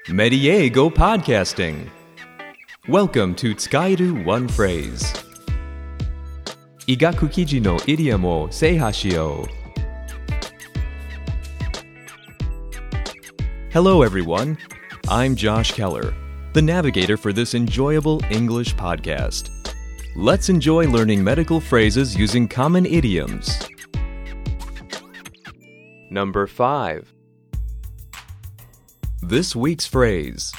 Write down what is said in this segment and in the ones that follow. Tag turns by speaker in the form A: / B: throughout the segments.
A: Mediego Podcasting. Welcome to 使える One Phrase. 医学記事のイディアムを制覇しよう。Hello everyone, I'm Josh Keller, the navigator for this enjoyable English podcast. Let's enjoy learning medical phrases using common idioms. Number 5. This week's phrase.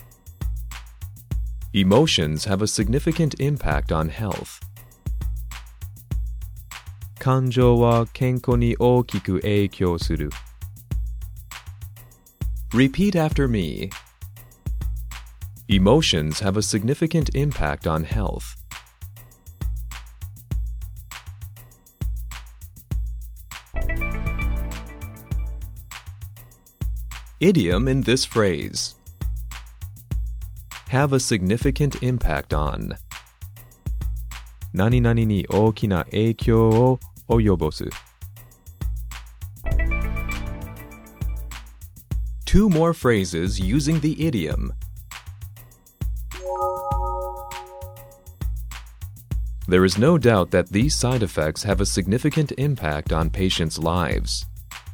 A: Emotions have a significant impact on health. 感情は健康に大きく影響する。Repeat after me. Emotions have a significant impact on health. Idiom in this phrase. Have a significant impact on. 何々に大きな影響を及ぼす。Two more phrases using the idiom. There is no doubt that these side effects have a significant impact on patients' lives.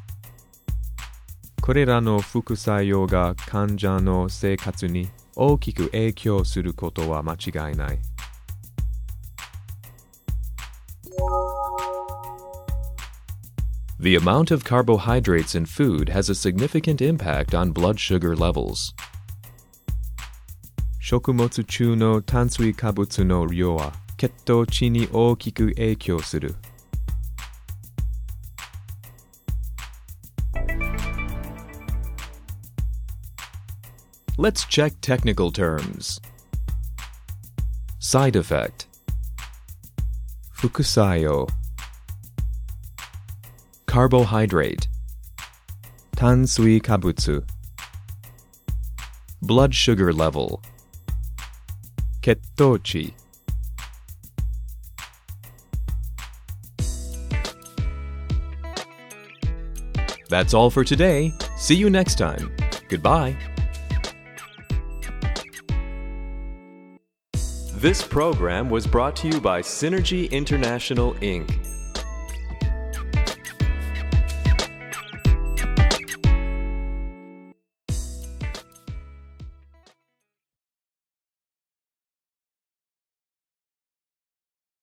A: これらの副作用が患者の生活に大きく影響することは間違いない。The amount of carbohydrates in food has a significant impact on blood sugar levels. 食物中の炭水化物の量は血糖値に大きく影響する。Let's check technical terms. Side effect. 副作用 Carbohydrate. 炭水化物 Blood sugar level. 血糖値 That's all for today. See you next time. Goodbye. This program was brought to you by Synergy International, Inc.,